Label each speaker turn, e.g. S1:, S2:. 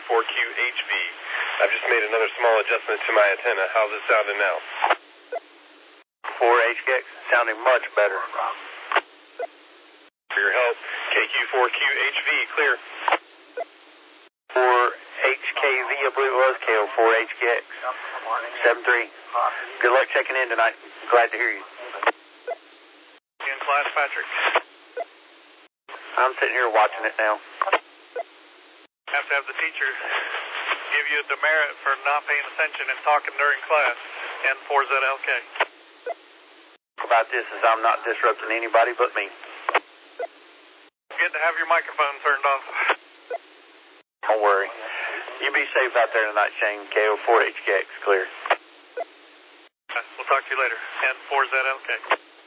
S1: KU4QHV. I've just made another small adjustment to my antenna. How's it sounding now?
S2: 4HKX, sounding much better.
S1: For your help, KQ4QHV, clear.
S2: 4HKV, I believe it was, KO4HKX. 7-3. Good luck checking in tonight. Glad to hear you.
S3: In class, Patrick.
S2: I'm sitting here watching it now.
S3: Have to have the teacher give you a demerit for not paying attention and talking during class. N4ZLK.
S2: About this is I'm not disrupting anybody but me.
S3: Good to have your microphone turned off.
S2: Don't worry. You be safe out there tonight, Shane. KO4HKX, clear.
S3: We'll talk to you later. N4ZLK.